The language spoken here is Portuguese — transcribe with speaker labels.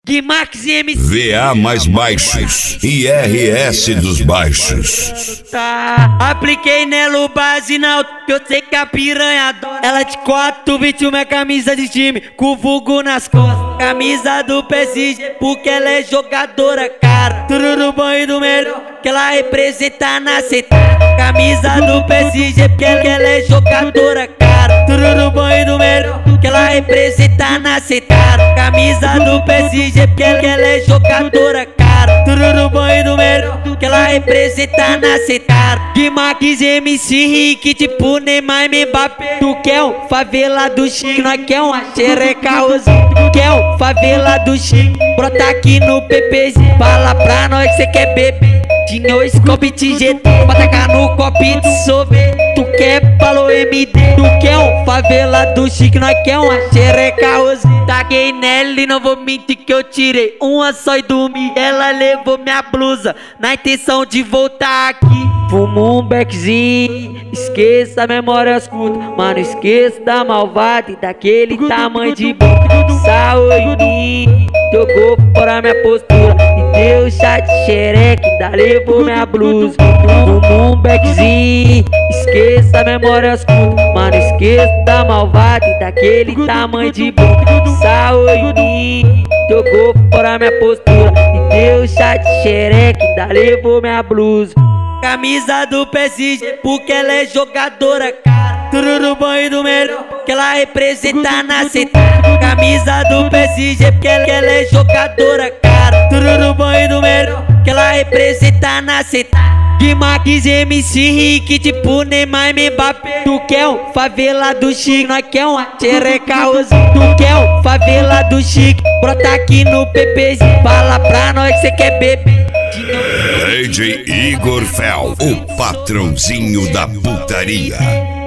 Speaker 1: Que Max e MC
Speaker 2: VA mais baixos, IRS dos baixos.
Speaker 1: tá. Apliquei nela o base na alto, que eu sei que a piranha adora. Ela de 4 vestiu minha camisa de time, com o vulgo nas costas. Camisa do PSG, porque ela é jogadora, cara. Tudo do bom e do melhor, que ela representa na cidade. Camisa do PSG, porque ela é jogadora, cara. Tudo do bom e do melhor, que ela representa na cidade. Camisa do PSG, porque ela é jogadora, cara. Tudo do bom e do melhor, que ela representa na cidade. De Max MC Rick, tipo Neymar e Mbappé. Tu quer um favela do Chico, nós quer uma xereca rosinha. Tu quer um favela do Chico, brota aqui no PPG. Fala pra nós que cê quer beber. Tinha o Scope de GT, pra tacar no copinho de sorvete. Tu quer falou MD, tu quer um favela do Chique, nós quer uma xereca rosinha. Taguei nela e não vou mentir que eu tirei uma só e dormi. Ela levou minha blusa na intenção de voltar aqui. Fumo um beckzinho, esqueça memórias curtas. Mano, esqueça da malvada e daquele tamanho de boca. Saúde, jogou fora minha postura e deu chá de xereca, ainda levou minha blusa. Fumo um beckzinho, esqueça memórias curtas. Mano, esqueça da malvada e daquele tamanho de boca. Saúde, jogou fora minha postura e deu chá de xereca, ainda levou minha blusa. Camisa do PSG, porque ela é jogadora, cara. Tudo do bom e do melhor, que ela representa na cidade. Camisa do PSG, porque ela é jogadora, cara. Tudo do bom e do melhor, que ela representa na cidade. De Max MC Rick, tipo Neymar e Mbappé. Tu quer um favela do Chique, nós quer uma xereca rosinha. Tu quer um favela do Chique, brota aqui no PPG. Fala pra nós que cê quer beber.
Speaker 2: DJ Igor Fel, o patrãozinho da putaria.